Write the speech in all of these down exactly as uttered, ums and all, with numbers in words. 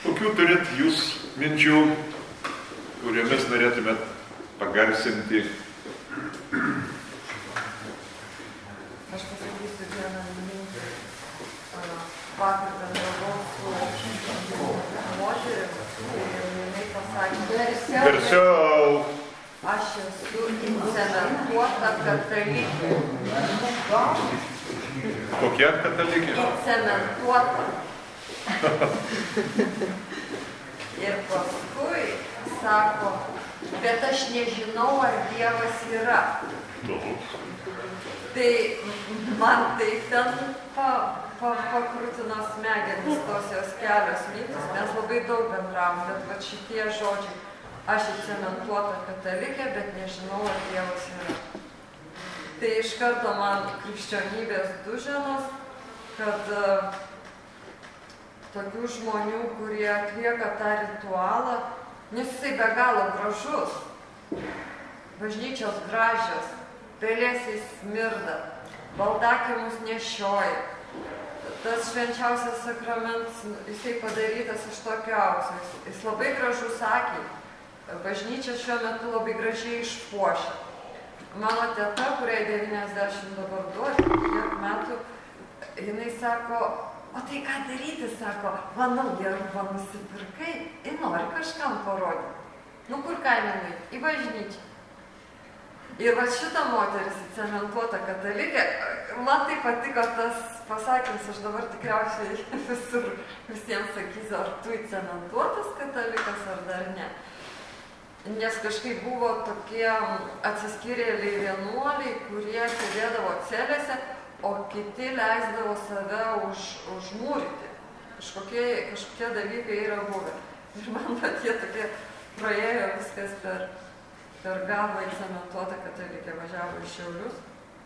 Kokių turit jūs minčių, kuriomis norėtumėt pagarsinti? Aš pasakysiu vieną mintį. Vakar bendravau su moterim ir jinai pasakė, Garsiau. aš esu incementuota katalikė. Kokia katalikė? Incementuota. Ir paskui sako, bet aš nežinau, ar Dievas yra. Tai man tai ten pa, pa, pakrutino smegenis tos jos kelios mintis, mes labai daug bendravom, bet va šitie žodžiai, aš įcementuota katalikė, bet nežinau, ar Dievas yra. Tai iš karto man krikščionybės duženos, kad uh, tokių žmonių, kurie atlieka tą ritualą, nes jisai be galo gražus, bažnyčios gražios, pelėsiai smirda, baldakimus nešioja. Tas švenčiausias sakramentas, jisai padarytas iš tokio aukso, jis, jis labai gražus akiai. Bažnyčia šiuo metu labai gražiai išpuošia. Mano teta, kuriai devyniasdešimt dabar duoti, kiek metų, jinai sako, o tai ką daryti, sako, va naują rūbą nusipirkai ir nori kažkam parodyti. Nu kur kaimynai? Į bažnyčią. Ir va šita moteris įcementuota katalikė, man tai patiko tas pasakymas, aš dabar tikriausiai visur visiems sakysiu, ar tu įcementuotas katalikas ar dar ne. Nes kažkaip buvo tokie atsiskyrėliai vienuoliai, kurie sėdėdavo celėse, o kiti leisdavo save už, užmūryti. Kažkokie, kažkokie dalykai yra buvę. Ir man patie tokie praėjo viskas per... per galvą įcementuotą katalikė važiavo į Šiaulius.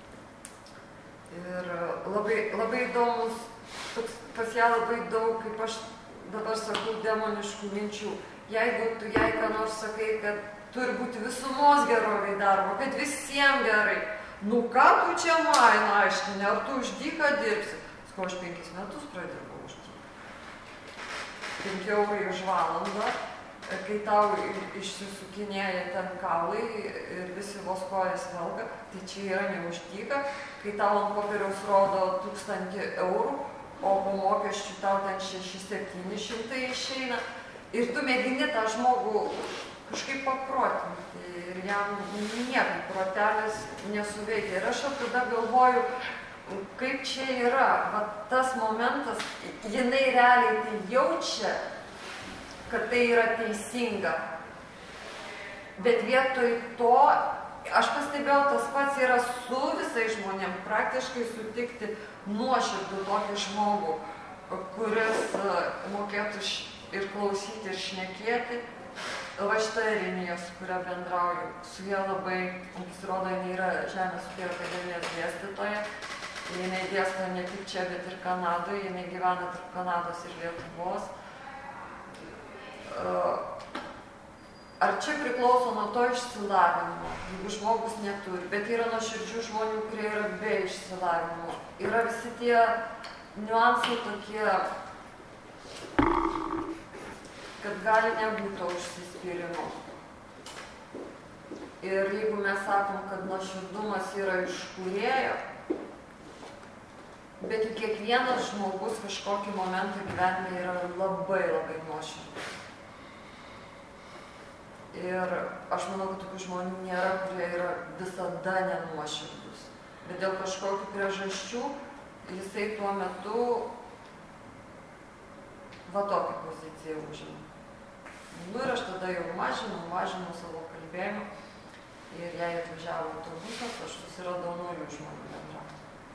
Ir labai, labai įdomus, toks, pas ją labai daug, kaip aš dabar sakau, demoniškų minčių. Jeigu tu jai ką nors sakai, kad turi būti visumos gerovai darbo, kad visiems gerai, nu ką tu čia man aiškini, ar tu už dyką dirbsi? Skau, aš penkis metus pradirbau už dyką. Penki eurai už valandą. Kai tau išsisukinėja ten kaulai ir visi vos kojas velga, tai čia yra ne už dyką. Kai tau ant popieriaus rodo tūkstantį eurų, o po mokesčių tau ten šeši septyni šimtai išeina. Ir tu mėgini tą žmogų kažkaip paprotinti ir jam niekaip protelis nesuveikia. Ir aš tada galvoju, kaip čia yra, va, tas momentas, jinai realiai tai jaučia, kad tai yra teisinga. Bet vietoj to, aš pastebėjau, tas pats yra su visais žmonėm, praktiškai sutikti nuoširdų tokį žmogų, kuris mokėtų ir klausyti, ir šnekėti. Va šita Irinija, su kuria bendrauju, su ja labai, pasirodo, jinai yra Žemės ūkio akademijos dėstytoja. Jinai dėsto ne tik čia, bet ir Kanadoje, jinai gyvena tarp Kanados ir Lietuvos. Ar čia priklauso nuo to išsilavinimo, jeigu žmogus neturi, bet yra nuoširdžių žmonių, kurie yra be išsilavinimo. Yra visi tie niuansai tokie, kad gali nebūti užsispyrimo. Ir jeigu mes sakom, kad nuoširdumas yra iš kūrėjo, bet juk kiekvienas žmogus kažkokį momentą gyvenime yra labai labai nuoširdus. Ir aš manau, kad tokių žmonių nėra, kurie yra visada nenuoširdus. Bet dėl kažkokių priežasčių jisai tuo metu va tokią poziciją užima. Nu ir aš tada jau mažinau, mažinau savo kalbėjimą. Ir jei atvažiavo autobusas, aš susiradau naujų žmonių bendrauti.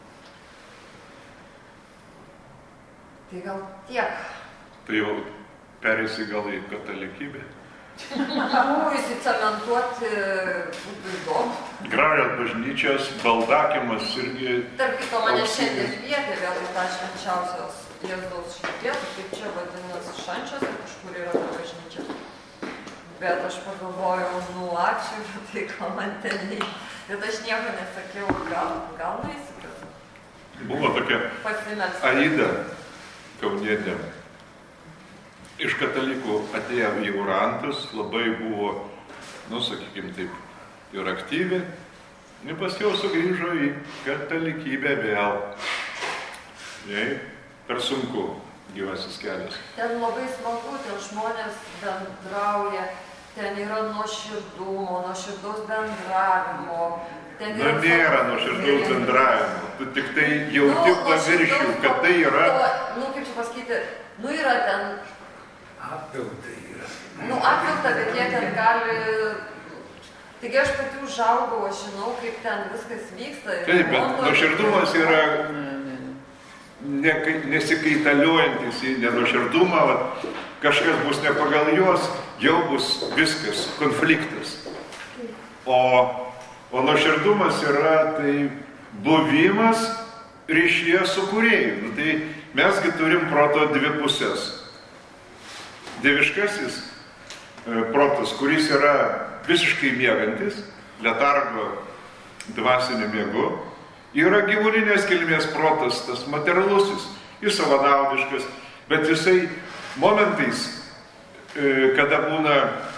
Tai gal tiek. Tai jau perėsi gal į katalikybę? Nu, įsicementuoti būtų įdomu. Gražios bažnyčios, baldakimas irgi... Tarp kito, mane šiandien kvietė vėl į tą švenčiausios Jėzaus širdies, kaip čia vadinasi šančios, kažkur yra ta bažnyčia. Bet aš pagalvojau, nu ačiū, tai gal man ten neįt. Bet aš nieko nesakiau, gal, gal nueisiu. Buvo tokia Aida kaunietė. iš katalikų atėjo į Urantus, labai buvo, nu, sakykime taip, ir aktyvi, ir paskui sugrįžo į katalikybę vėl. Jei, per sunku gyvasis kelias. Ten labai smagu, ten žmonės bendrauja, ten yra nuoširdumo, nuoširdaus bendravimo. Ten Na, nėra nuoširdaus bendravimo, tu tik tai jauti nu, paviršių, kad tai yra... Nu, kaip čia pasakyti, nu yra ten... Apvilta yra. Nu, apvilta, bet jie ten gali... Taigi aš pati užaugau, aš žinau, kaip ten viskas vyksta. Taip, bet nuoširdumas yra ne, nesikaitaliuojantis į nenuoširdumą, kažkas bus ne pagal juos, jau bus viskas, konfliktas. O, o nuoširdumas yra tai buvimas ryšyje su kūrėju. Nu, tai mesgi turim proto dvi pusės. Dieviškasis e, protas, kuris yra visiškai miegantis, letargo dvasiniu miegu, yra gyvulinės kilmės protas, tas materialusis, jis savanaudiškas, bet jisai momentais, e, kada būna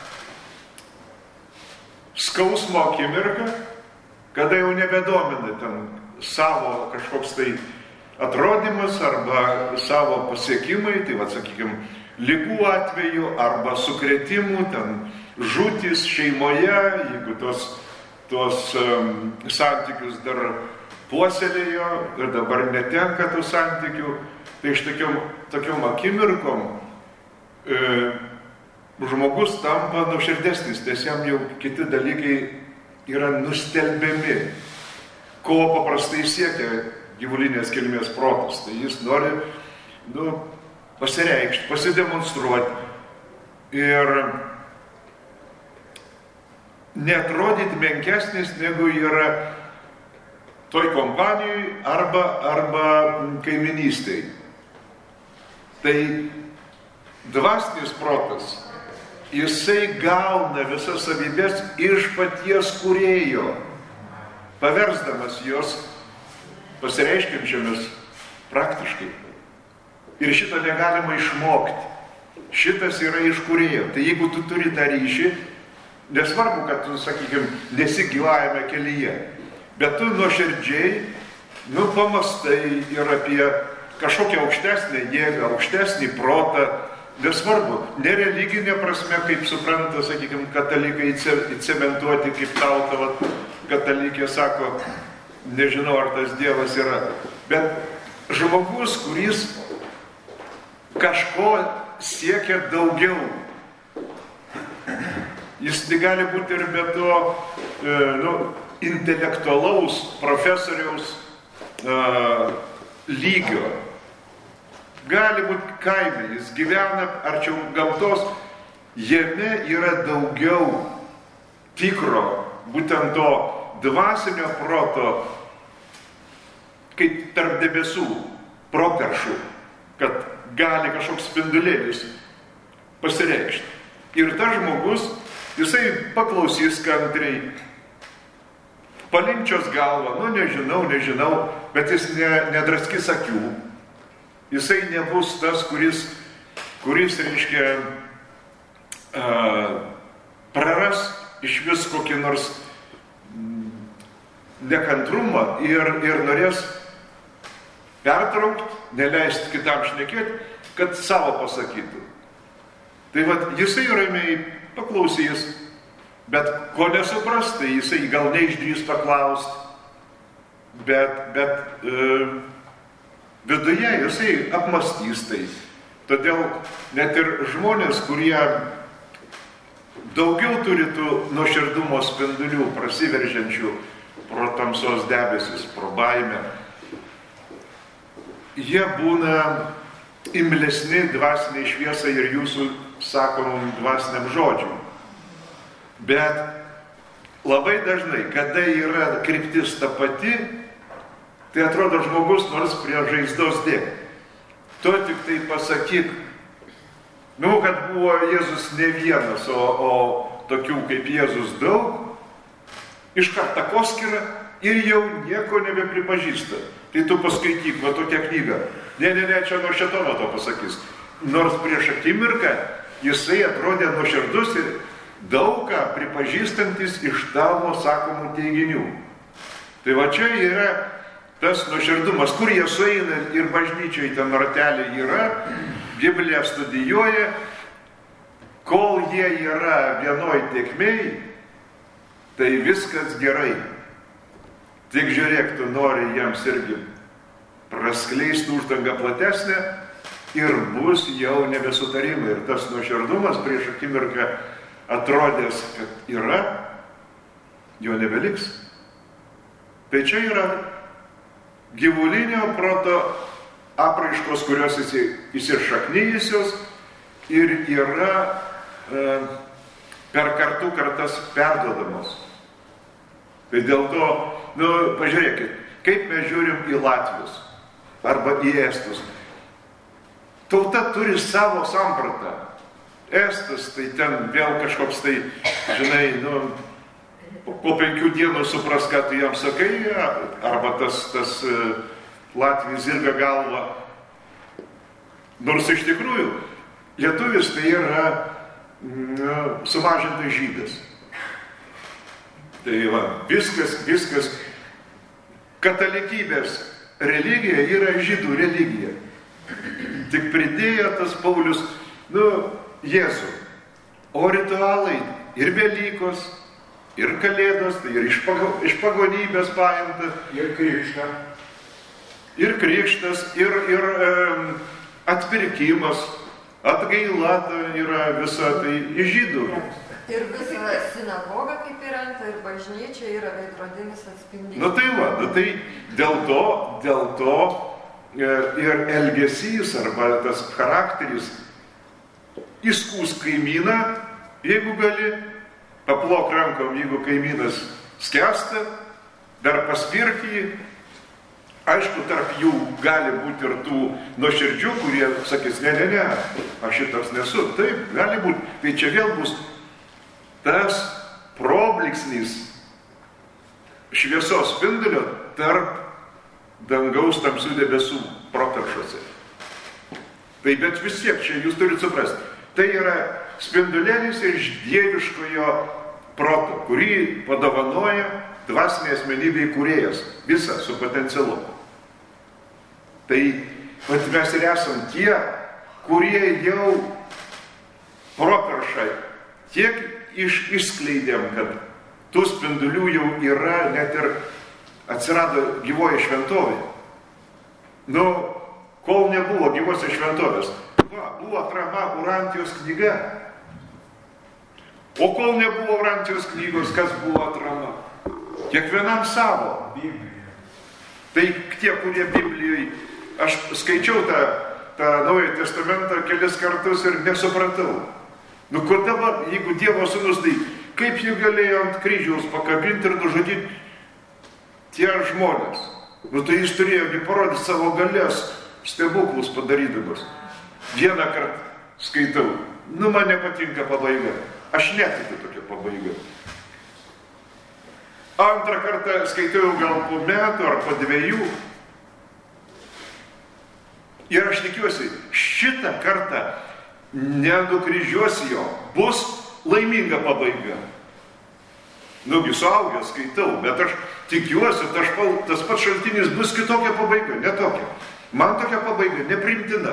skausmo akimirka, kada jau nebedomina ten savo kažkoks tai atrodymas arba savo pasiekimai, tai va, sakykime, ligų atveju arba sukrėtimų, ten žūtis šeimoje, jeigu tos, tos um, santykius dar puoselėjo ir dabar netenka tų santykių, tai iš tokiom, tokiom akimirkom e, žmogus tampa nuoširdesnis, nes jam jau kiti dalykai yra nustelbiami, ko paprastai siekia gyvulinės kilmės protas. Tai jis nori nu, pasireikšti, pasidemonstruoti ir neatrodyti menkesnis, negu yra toj kompanijai arba, arba kaiminystėj. Tai dvasinis protas, jisai gauna visas savybės iš paties kūrėjo, paversdamas jos pasireiškiančiamis praktiškai. Ir šito negalima išmokti. Šitas yra iš kūrėjo. Tai jeigu tu turi tą ryšį, nesvarbu, kad tu, sakykime, nesi gyvajame kelyje, bet tu nuoširdžiai, nu, pamastai ir apie kažkokią aukštesnę jėgą, aukštesnį protą, nesvarbu, nereliginė prasme, kaip supranta, sakykime, katalikai įcementuoti, kaip tauta, vat, katalikė sako, nežinau, ar tas Dievas yra, bet žmogus, kuris kažko siekia daugiau. Jis negali būti ir be to e, nu, intelektualaus profesoriaus e, lygio. Gali būti kaime, jis gyvena arčiau gamtos, jame yra daugiau tikro, būtent to dvasinio proto, kaip tarp debesų, properšų, kad gali kažkoks spindulėlis pasireikšti. Ir tas žmogus, jisai paklausys kantriai, palinkčios galvą, nu nežinau, nežinau, bet jis ne, nedraskys akių. Jisai nebus tas, kuris, kuris reiškia, uh, praras iš vis kokį nors nekantrumą ir, ir norės pertraukti, neleisti kitam šnekėti, kad savo pasakytų. Tai vat, jisai ramiai paklausys, bet ko nesupras, tai jisai gal neišdrįs paklausti, bet, bet e, viduje jisai apmastys tai. Todėl net ir žmonės, kurie daugiau turi tų nuoširdumo spindulių prasiveržiančių pro tamsos debesis, pro baimę, jie būna imlesni dvasiniai šviesai ir jūsų sakomam dvasiniam žodžiui. Bet labai dažnai, kada yra kryptis ta pati, tai atrodo žmogus nors prie žaizdos dėk. Tu tik tai pasakyk, nu, kad buvo Jėzus ne vienas, o, o tokių kaip Jėzus daug, iškart takoskyrą ir jau nieko nebepripažįsta. Tai tu paskaityk, va tokią knygą. Ne, ne, ne, čia nuo šėtono to pasakys. nors prieš akimirką jisai atrodė nuoširdus ir daug ką pripažįstantis iš tavo sakomų teiginių. Tai va čia yra tas nuoširdumas, kur jie sueina ir bažnyčiai ten ratelė yra, Bibliją studijuoja, kol jie yra vienoj tėkmėj, tai viskas gerai. Tik žiūrėk, tu nori jiems irgi praskleisti uždangą platesnę ir bus jau nebesutarimai. Ir tas nuoširdumas prieš akimirką atrodęs, kad yra, jo nebeliks. Tai čia yra gyvulinio proto apraiškos, kurios įsišaknyjusios ir yra e, per kartų kartas perduodamos. Tai dėl to, nu, pažiūrėkit, kaip mes žiūrim į latvius arba į estus. Tauta turi savo sampratą. Estas, tai ten vėl kažkoks tai, žinai, nu, po penkių dienų supras, ką tu jam sakai, arba tas, tas Latvis irga galva. Nors iš tikrųjų, lietuvis tai yra nu, sumažintas žydas. Tai va, viskas, viskas, katalikybės religija yra žydų religija. Tik pridėjo tas Paulius, nu, Jėzų. O ritualai ir Velykos, ir Kalėdos, tai ir iš, pago, iš pagonybės paimta. Ir krikštą. Ir krikštas, ir, ir e, atpirkimas, atgaila tai yra visa tai iš žydų. Ir visa sinagoga kaip įrengta, ir bažnyčia yra veidrodinis atspindys. Nu tai va, nu tai dėl to, dėl to e, ir elgesys arba tas charakteris įskūs kaimyną, jeigu gali, paplok rankom, jeigu kaimynas skęsta, dar paspirk jį. Aišku, tarp jų gali būti ir tų nuoširdžių, kurie sakys, ne, ne, ne, aš šitas nesu. Taip, gali būti. Tai čia vėl bus tas probliksnis šviesos spindulio tarp dangaus tamsių debesų properšose. Tai bet vis tiek, čia jūs turite suprasti, tai yra spindulėlis iš dieviškojo proto, kurį padovanoja dvasinė asmenybė kūrėjas, visa su potencialu. Tai vat mes ir esam tie, kurie jau properšai tiek iš, išskleidėm, kad tų spindulių jau yra, net ir atsirado gyvoji šventovė. Nu, kol nebuvo gyvosios šventovės, va, buvo atrama Urantijos knyga. O kol nebuvo Urantijos knygos, kas buvo atrama? Kiekvienam savo. Biblija. Tai tie, kurie Biblijai, aš skaičiau tą, tą Naująjį Testamentą kelis kartus ir nesupratau. Nu, kur dabar, jeigu Dievo sūnus, tai kaip jie galėjo ant kryžiaus pakabinti ir nužudyti tie žmonės? Nu, tai jis turėjo parodyti savo galės, stebuklus padarydamas. Vieną kartą skaitau. Nu, man nepatinka pabaiga. Aš netikiu tokia pabaiga. Antrą kartą skaitau gal po metų ar po dviejų. Ir aš tikiuosi, šitą kartą nenukryžiuosi jo, bus laiminga pabaiga. Nugi suaugęs skaitau, bet aš tikiuosi, tas, tas pats šaltinis bus kitokia pabaiga, ne tokia. Man tokia pabaiga nepriimtina.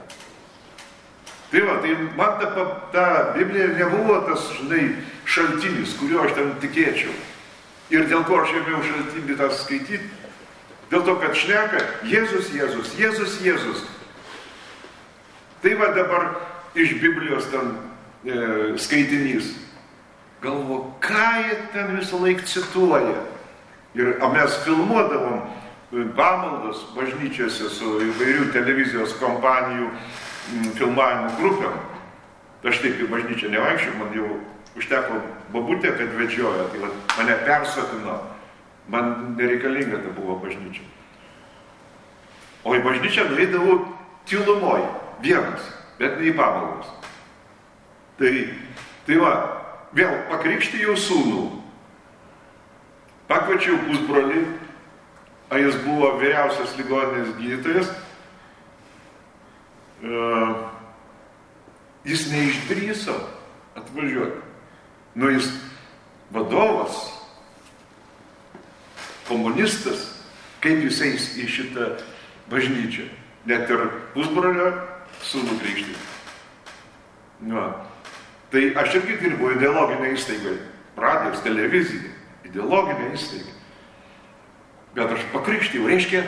Tai va, tai man ta, ta Biblija nebuvo tas, žinai, šaltinis, kuriuo aš ten tikėčiau. Ir dėl ko aš ėmiau šaltinį tą skaityti? Dėl to, kad šneka Jėzus, Jėzus, Jėzus, Jėzus. Tai va dabar iš Biblijos ten e, skaitinys. Galvo, ką jie ten visą laiką cituoja. Ir mes filmuodavom pamaldas bažnyčiose su įvairių televizijos kompanijų m, filmavimo grupėm. Aš taip į bažnyčią nevaikščiau, man jau užteko babutė, kad vedžiojo, tai va, mane persotino. Man nereikalinga tai buvo bažnyčia. O į bažnyčią nueidavau tylumoj, vienas, bet ne į pamaldas. Tai, tai va, vėl pakrikštijau sūnų. Pakviečiau pusbrolį, a jis buvo vyriausias ligoninės gydytojas. Jis neišdrįso atvažiuoti. Nu, jis vadovas, komunistas, kaip jis eis į šitą bažnyčią. Net ir pusbrolio sūnų krikštyti. Nu, tai aš irgi dirbu ideologinė įstaiga, radijos, televizija, ideologinė įstaiga. Bet aš pakrikštijau, reiškia,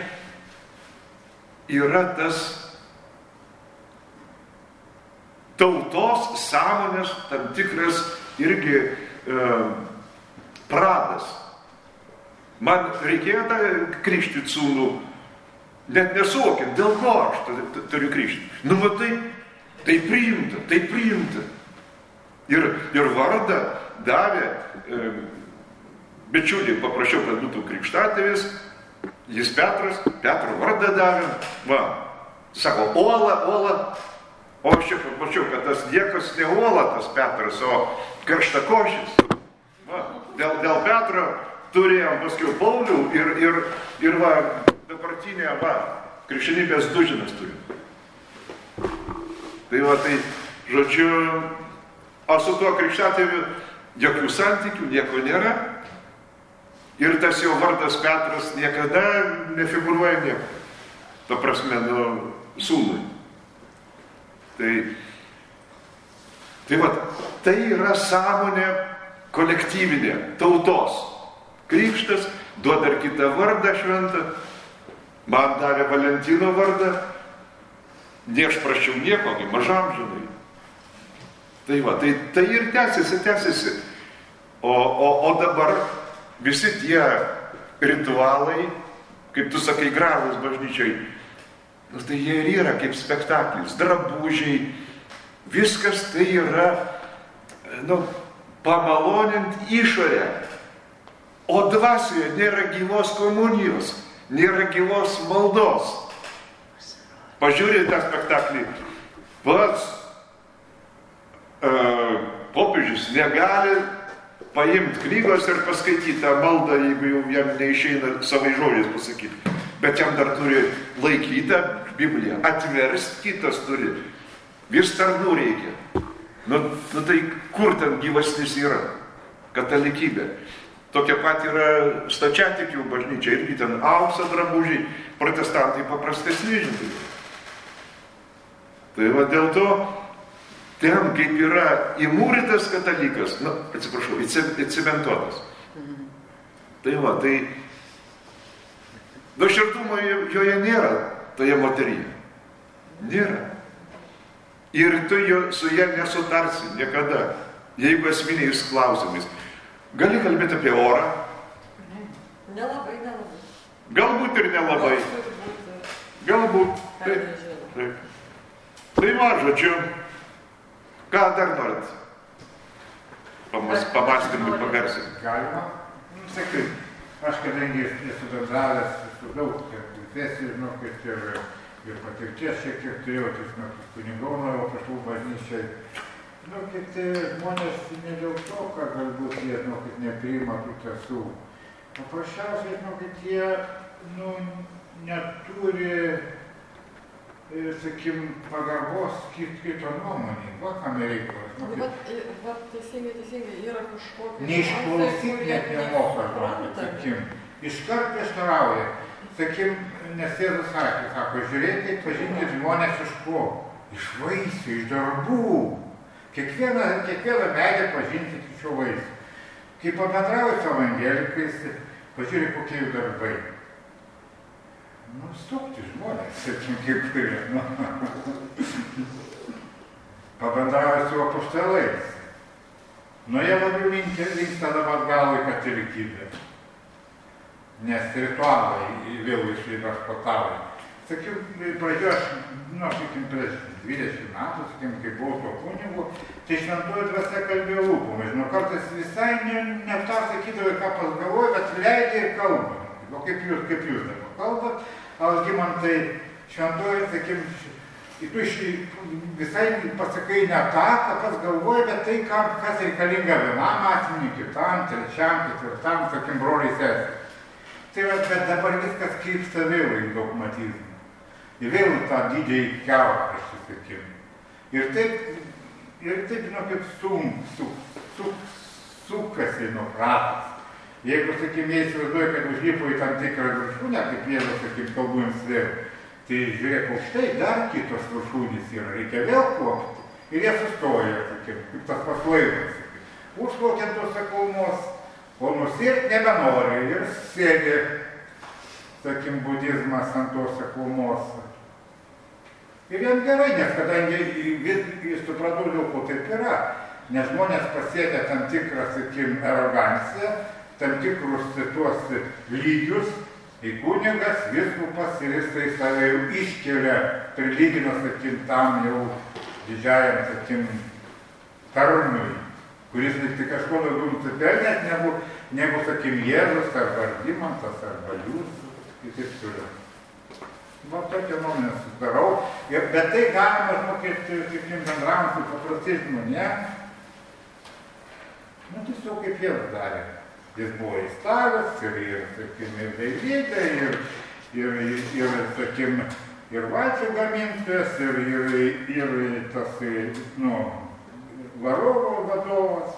yra tas tautos sąmonės tam tikras irgi e, pradas. Man reikėjo tą krikštyti sūnų, net nesuvokiant, dėl ko aš turiu krikštyti. Nu, va tai, tai priimta, tai priimta. Ir, ir vardą davė, e, bičiuliai paprašiau, kad būtų krikštatėvis, jis Petras, Petro vardą davė, va, sako, Ola, Ola, o aš čia paprašiau, kad tas niekas ne Ola, tas Petras, o Karštakošis. Va, dėl, dėl Petro turėjom paskiau Paulių ir, ir, ir va, dabartinė, va, krikščionybės dužinas turim. Tai va, tai, žodžiu, o su tuo krikštatėviu jokių santykių, nieko nėra. Ir tas jo vardas Petras niekada nefigūruoja nieko. Ta prasme, nu, sūnui. Tai, tai va, tai yra sąmonė kolektyvinė, tautos. Krikštas duoda ir kitą vardą šventą. Man davė Valentino vardą. Ne aš prašiau nieko, kai mažam žinai. Tai va, tai, tai ir tęsiasi, tęsiasi. O, o, o dabar visi tie ritualai, kaip tu sakai, gražūs bažnyčiai, nu, tai jie ir yra kaip spektaklis, drabužiai, viskas tai yra, nu, pamalonint išorę. O dvasioje nėra gyvos komunijos, nėra gyvos maldos. Pažiūrė tą spektaklį, pats uh, popiežius negali paimti knygos ir paskaityti tą maldą, jeigu jau jam neišeina savai žodžiais pasakyti. Bet jam dar turi laikytą Bibliją, atversti kitas turi. Vis tarnų reikia. Nu, nu tai kur ten gyvastis yra? Katalikybė. Tokia pat yra stačiatikių bažnyčia, irgi ten aukso drabužiai, protestantai paprastesni, žinai. Tai va dėl to, ten kaip yra įmūrytas katalikas, nu, atsiprašau, įcementuotas. Tai va, tai nuoširdumo joje nėra, toje moteryje. Nėra. Ir tu jo, su ja nesutarsi niekada, jeigu esminiais klausimais. Gali kalbėti apie orą? Nelabai, nelabai. Galbūt ir nelabai. Galbūt. Taip, taip. Tai va, žodžiu, ką dar norit? Pamas, pamastymui pagarsinti. Galima? Nu, sakai, aš kadangi esu bendravęs su daug konfesijų, žinokit, ir, ir patirties šiek tiek turėjau, tai žinokit, kunigauno jau prašau bažnyčiai. Žinokit, žmonės ne dėl to, kad galbūt jie, žinokit, nepriima tų tiesų. Paprasčiausiai, žinokit, jie, nu, neturi, sakim, pagarbos kito nuomonį. Va, kam reikia. Vat, vat, teisingai, teisingai, yra kažkokia... Neišklausyti net nemoka, žinokit, sakim. Iškart prieštarauja. Sakim, nes Jėzus sakė, sako, žiūrėkit, pažinkit žmonės iš ko? Iš vaisių, iš darbų. Kiekvieną, kiekvieną medį pažinti iš šio vaisių. Kai pabendrauju su evangelikais, pažiūrėk, kokie jų darbai. Nu, stokti žmonės, sakim, kaip kurie. Nu. Pabendrauju su apaštalais. Nu, jie labiau linksta dabar atgal į katalikybę. Nes ritualai vėl išviešpatauja. Sakiau, pradėjau aš, nu, sakim, prieš dvidešimt metų, sakim, kai buvau tuo kunigu, tai šventoji dvasia kalbėjo lūpomis. Nu, kartais visai ne, ne tą sakydavai, ką pas galvoju, bet leidė ir kalba. O kaip jūs, kaip jūs dabar kalbat, Algimantai, šventoji, sakim, tu visai pasakai ne tą, ką pas galvoji, bet tai, kas reikalinga vienam asmeniui, kitam, trečiam, ketvirtam, sakim, broliai sesės. Tai va, bet dabar viskas krypsta vėl į dogmatizmą. Ir vėl tą didžiai keltą, aš sakykim. Ir taip ir taip, žinokit, sum, su, su, sukasi nuo pratas. Jeigu, sakykim, jie įsivaizduoja, kad užlipo į tam tikrą viršūnę, kaip jėzus, sakykim, kalbu jums vėl, tai žiūrėk, aukštai dar kitos viršūnės yra, reikia vėl kopti. Ir jie sustoja, sakykim, kaip tas paslaivas, sakykim. Užplaukiant tos sakalmos, o nusirt nebenori ir sėdi, sakykim, budizmas ant tos sakalmos. Ir jam gerai, nes kadangi jis supratau, dėl ko taip yra, nes žmonės pasiekia tam tikrą, sakykim, aroganciją, tam tikrus tuos lygius, į kunigas, vyskupas ir jis tai save jau iškelia, prilygina, sakykim, tam jau didžiajam, sakykim, tarnui, kuris tik kažko daugiau nusipelnęs negu, negu, sakykim, Jėzus, arba Argymantas, arba Jūs, ir taip toliau. Va, tokią nuomonę susidarau, bet tai galima, žinokit, sakykim, bendravom su paprastais žmonėm, nu, tiesiog kaip Jėzus darė. Jis buvo įstavęs ir, ir, sakykim, ir dailydė, ir, ir, ir, ir, sakykim, ir valčių gamintojas, ir, ir, ir tas, nu, varovo vadovas,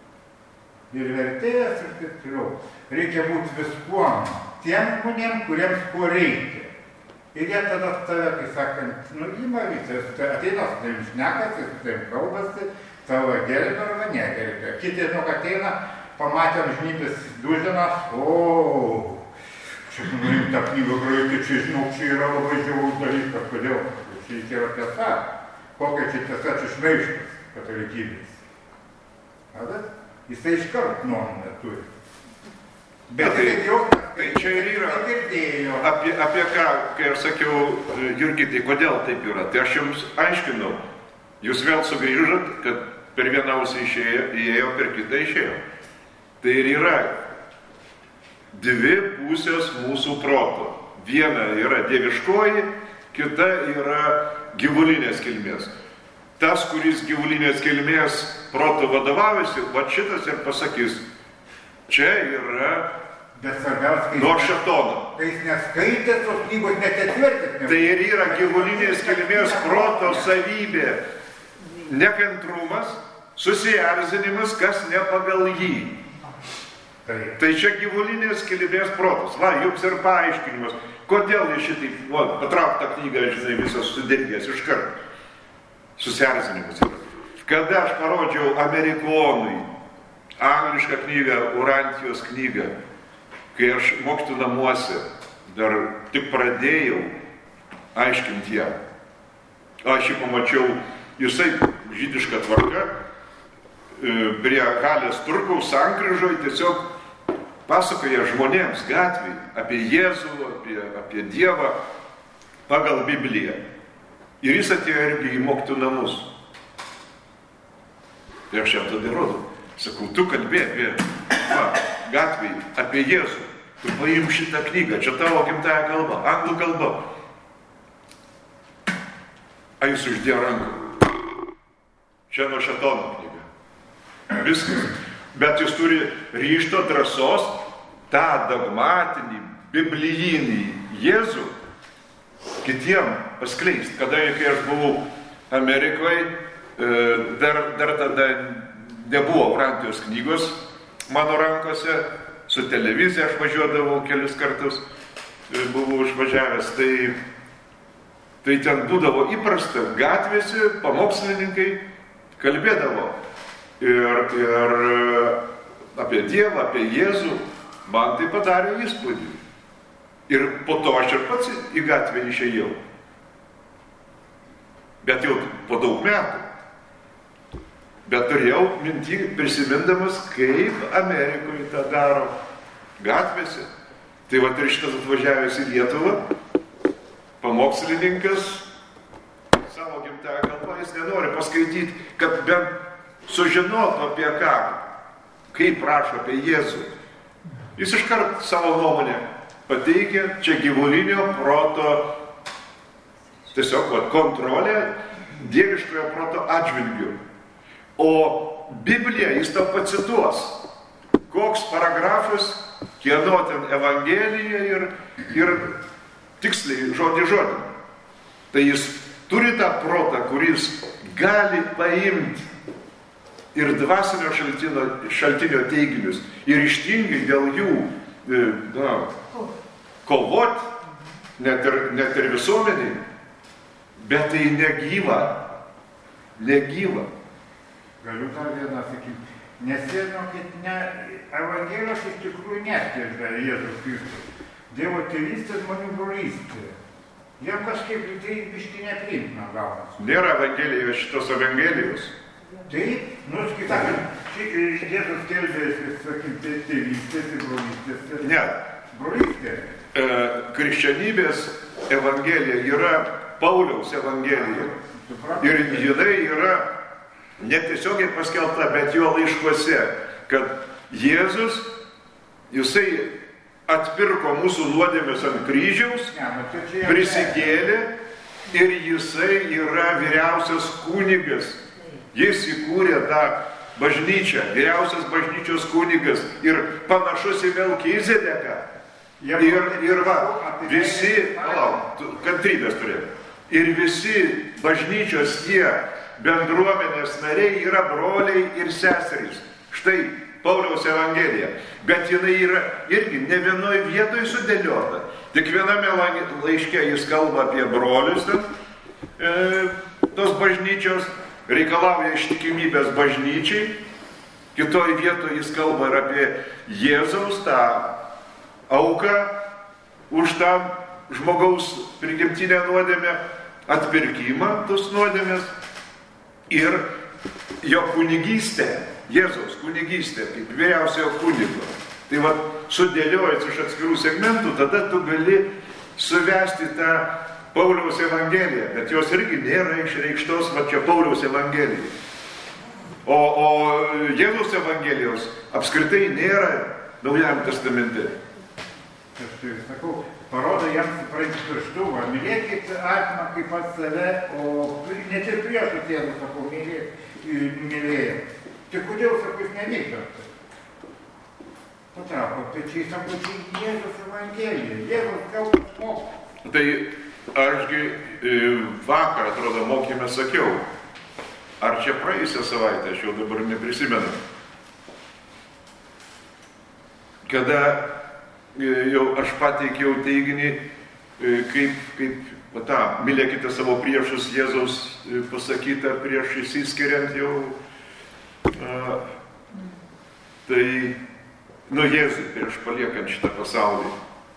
ir vertėjas, ir taip toliau. Reikia būti viskuom, tiem žmonėm, kuriems ko reikia. Ir jie tada tave, kai sakant, nu, ima visas, ateina su tavim šnekasi, su tavim kalbasi, tavo gerbė arba negerbė. Kiti, žinok, ateina, pamatė amžinybės duženas, o, čia nurim tą knygą projektą, čia žinau, čia yra labai žiaurus dalykas, kodėl? Čia yra tiesa. Kokia čia tiesa, čia šmeižtas katalikybės. Tada jisai iškart nuomonę turi. Bet tai, jau, tai čia ir yra apie, apie ką, kai aš sakiau, Jurgitai, kodėl taip yra. Tai aš jums aiškinau, jūs vėl sugrįžot, kad per vieną ausį išėjo, įėjo, per kitą išėjo. Tai ir yra dvi pusės mūsų proto. Viena yra dieviškoji, kita yra gyvulinės kilmės. Tas, kuris gyvulinės kilmės proto vadovaujasi, va šitas ir pasakys, čia yra nuo šėtono. Tai jis neskaitė tos knygos, neketvirtis. Tai ir yra gyvulinės kilmės proto savybė. Nekantrumas, susierzinimas, kas ne pagal jį. Tai, tai čia gyvulinės kilmės protas. Va, jums ir paaiškinimas, kodėl jis šitaip, va, patrauk tą knygą, žinai, visas sudirgęs iš karto. Susierzinimas yra. Kada aš parodžiau Amerikonui anglišką knygą, Urantijos knygą, kai aš mokytų namuose, dar tik pradėjau aiškinti ją. Aš jį pamačiau, jisai žydiška tvarka, prie Halės Turgaus sankryžoj tiesiog pasakoja žmonėms gatvėj apie Jėzų, apie, apie Dievą pagal Bibliją. Ir jis atėjo irgi į mokytų namus. Ir aš jam tada rodau. Sakau, tu kalbė apie va, gatvėj, apie Jėzų. Tu paim šitą knygą, čia tavo gimtąją kalba, anglų kalba. A jis uždėjo ranką. Čia nuo šėtono knyga. Viskas. Bet jis turi ryžto, drąsos, tą dogmatinį, biblijinį Jėzų kitiem paskleisti. Kadangi, kai aš buvau Amerikoje, dar, dar tada nebuvo Urantijos knygos mano rankose, su televizija aš važiuodavau kelis kartus, buvau išvažiavęs, tai, tai ten būdavo įprasta, gatvėse pamokslininkai kalbėdavo. Ir, ir apie Dievą, apie Jėzų, man tai padarė įspūdį. Ir po to aš ir pats į gatvę išėjau. Bet jau po daug metų. Bet turėjau mintį prisimindamas, kaip Amerikoje tą daro gatvėse. Tai va ir šitas atvažiavęs į Lietuvą, pamokslininkas, savo gimtąją kalbą, jis nenori paskaityti, kad bent sužinotų apie ką, kaip rašo apie Jėzų. Jis iškart savo nuomonę pateikia, čia gyvulinio proto tiesiog va, kontrolė dieviškojo proto atžvilgiu. O Bibliją jis tau pacituos, koks paragrafas, kieno ten Evangelija ir, ir tiksliai žodį žodį. Tai jis turi tą protą, kuris gali paimti ir dvasinio šaltinio, šaltinio teiginius ir ištingai dėl jų na, kovoti, net ir, net ir visuomeniai, bet tai negyva, negyva. Galiu dar vieną sakyti, nes žinokit, ne, Evangelijos iš tikrųjų neskelbia Jėzus Kristus. Dievo tėvystė, žmonių brolystė. Jam kažkaip tai biškai nepriimtina gaunas. Nėra Evangelijos šitos Evangelijos. Taip, nu, kitą, kad Jėzus skelbė, sakykim, tėvystės ir brolystės. Ne. Brolystė. E, krikščionybės Evangelija yra Pauliaus Evangelija. Ir jinai yra netiesiogiai paskelbta, bet jo laiškuose, kad Jėzus, jisai atpirko mūsų nuodėmes ant kryžiaus, prisikėlė ir jisai yra vyriausias kunigas. Jis įkūrė tą bažnyčią, vyriausias bažnyčios kunigas ir panašus į Melkizedeką. Ir, ir va, visi, palauk, kantrybės turėjo. Ir visi bažnyčios tie bendruomenės nariai yra broliai ir seserys. Štai Pauliaus Evangelija. Bet jinai yra irgi ne vienoj vietoj sudėliota. Tik viename laiške jis kalba apie brolius, ten, e, tos bažnyčios, reikalauja ištikimybės bažnyčiai. Kitoj vietoje jis kalba ir apie Jėzaus tą auką už tą žmogaus prigimtinę nuodėmę, atpirkimą tos nuodėmės ir jo kunigystę, Jėzaus kunigystę, kaip vyriausiojo kunigo. Tai va, sudėliojus iš atskirų segmentų, tada tu gali suvesti tą Pauliaus Evangeliją, bet jos irgi nėra išreikštos, va čia Pauliaus Evangelija. O, o Jėzaus Evangelijos apskritai nėra Naujajame testamente. Aš tai sakau, parodo jiems praeiti pirštų, va, mylėkit artimą kaip pats save, o net ir priešus Jėzus, sakau, mylėjai. Tai kodėl, sakau, jis nevykdot? Patrauko pečiai, sakau, čia Jėzus Evangelija, Jėzus kalbas moko. Tai ašgi vakar, atrodo, mokymę sakiau, ar čia praėjusią savaitę, aš jau dabar neprisimenu, kada jau aš pateikiau teiginį, kaip, kaip va, tą, mylėkite savo priešus Jėzaus pasakyta prieš išsiskiriant jau, a, tai, nu, Jėzui prieš paliekant šitą pasaulį.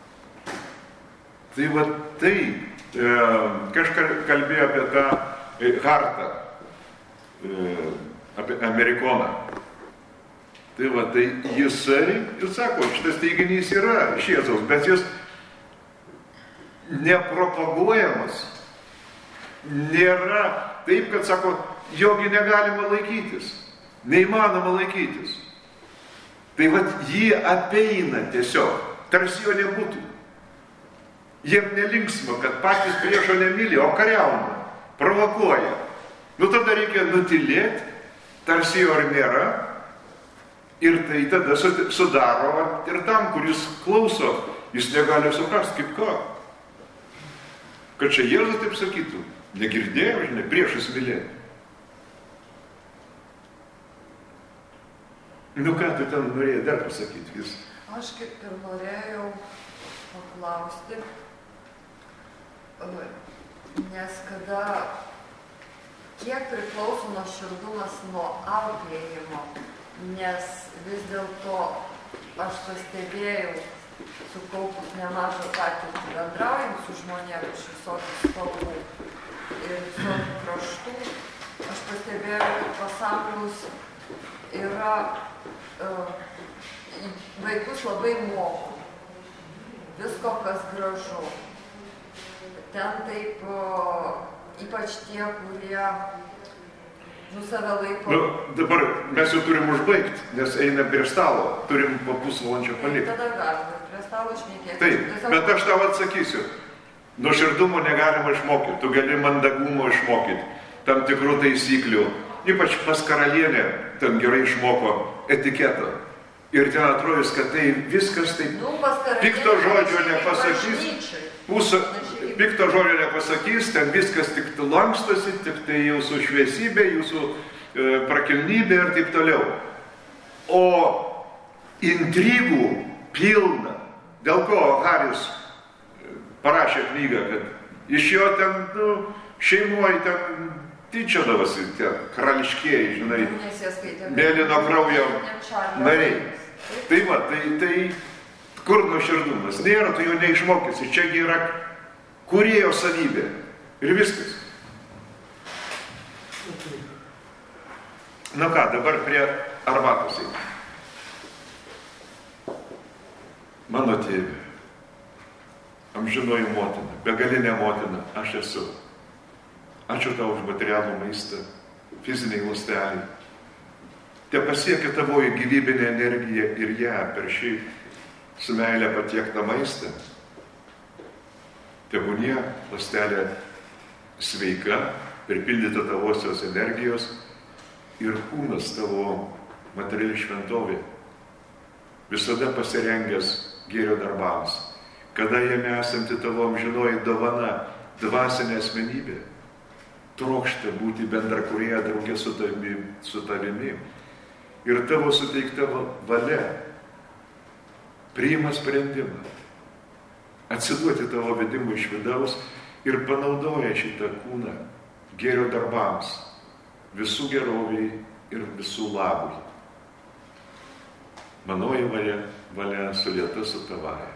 Tai va tai, e, kažkas kalbėjo apie tą e, Hartą, e, apie Amerikoną. Tai va, tai jisai, jis sako, šitas teiginys yra iš Jėzaus, bet jis nepropaguojamas. Nėra taip, kad sako, jogi negalima laikytis, neįmanoma laikytis. Tai va, jį apeina tiesiog, tarsi jo nebūtų. Jiem nelinksma, kad patys priešo nemyli, o kariauna, provokuoja. Nu tada reikia nutilėti, tarsi jo ir nėra. Ir tai tada sudaro ir tam, kuris klauso, jis negali suprasti, kaip ką. Kad čia Jėzus taip sakytų, negirdėjau, žinai, priešus mylėti. Nu ką tu ten norėjai dar pasakyti vis? Aš kaip ir norėjau paklausti, nes kada, kiek priklauso nuoširdumas nuo auklėjimo, nes vis dėlto aš pastebėjau, sukaupus nemažą patirtį bendraujant su žmonėm iš visokių spalvų ir visokių kraštų, aš pastebėjau, kad pasaulius yra, uh, vaikus labai moko, visko, kas gražu. Ten taip, uh, ypač tie, kurie nu save laiko. Nu, dabar mes jau turim užbaigti, nes eina prie stalo, turim po pusvalandžio palikti. Tada galime prie stalo šnekėti. Taip, tiesiog... bet aš tau atsakysiu. Nuoširdumo negalima išmokyti, tu gali mandagumo išmokyti, tam tikrų taisyklių. Ypač pas karalienę ten gerai išmoko etiketą. Ir ten atrodys, kad tai viskas taip, nu, pikto žodžio nepasakys. Pusą, pikto žodžio nepasakys, ten viskas tik lankstosi, tik tai jūsų šviesybė, jūsų e, prakilnybė ir taip toliau. O intrigų pilna. Dėl ko Haris parašė knygą, kad iš jo ten, nu, šeimoje ten tyčiodavosi, tie karališkieji, žinai, mėlyno kraujo nariai. Tai va, tai, tai kur nuoširdumas? Nėra, tu jo neišmokysi. Čiagi yra kūrėjo savybė. Ir viskas. Nu ką, dabar prie arbatos eina. Mano tėvė, amžinoji motina, begalinė motina, aš esu. Ačiū tau už materialų maistą, fiziniai ląsteliai. Te pasiekia tavoji gyvybinė energija ir ją per šį su meilė patiektą maistą. Tebūnie ląstelė sveika, pripildyta tavosios energijos ir kūnas tavo materiali šventovė, visada pasirengęs gėrio darbams, kada jame esanti tavo amžinoji dovana, dvasinė asmenybė, trokšta būti bendrakūrėje draugė su tavimi, su tavimi. Ir tavo suteikta valia priima sprendimą atsiduoti tavo vedimui iš vidaus ir panaudoja šitą kūną gėrio darbams, visų geroviai ir visų labui. Manoji valia, valia sulieta su tavaja.